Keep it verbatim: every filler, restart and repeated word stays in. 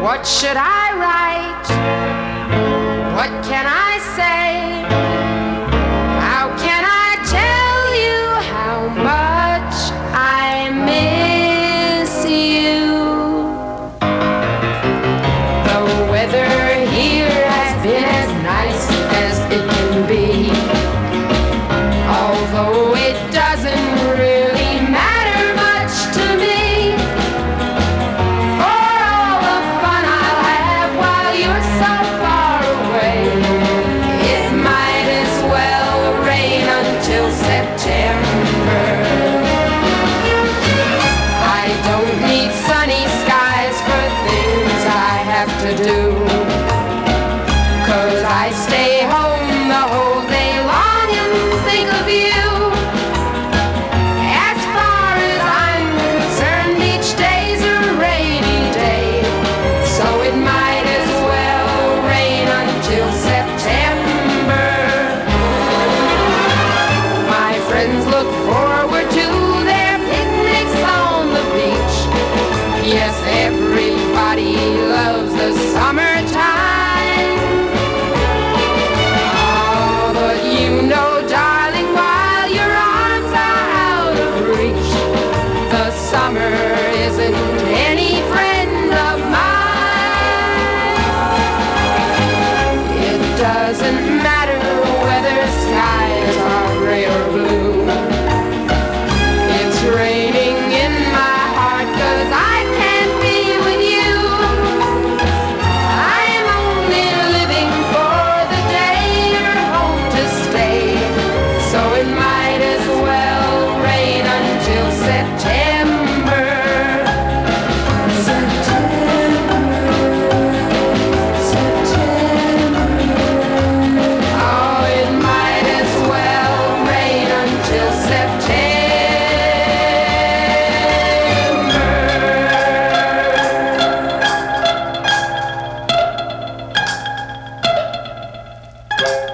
What should I write? What can I say? How can I tell you how much I miss you? The weather here has been as nice as it can be, although it doesn't really matter much to me. For all the fun I'll have while you're so far away, it might as well rain until September. I don't need sunny skies for things I have to do, 'cause I stay home the whole day long and think of you. As far as I'm concerned, each day's a rainy day, so it might as well rain until September. My friends look forward to their picnics on the beach. Yes, everybody loves the summertime. Oh, but you know, darling, while your arms are out of reach, the summer isn't any friend of mine. It doesn't matter whether skies are gray or blue. It's raining in my heart 'cause I can't be with you. I'm only living for the day you're home to stay, so it might as well rain until September. September, September. Oh, it might as well rain until September. Thank you.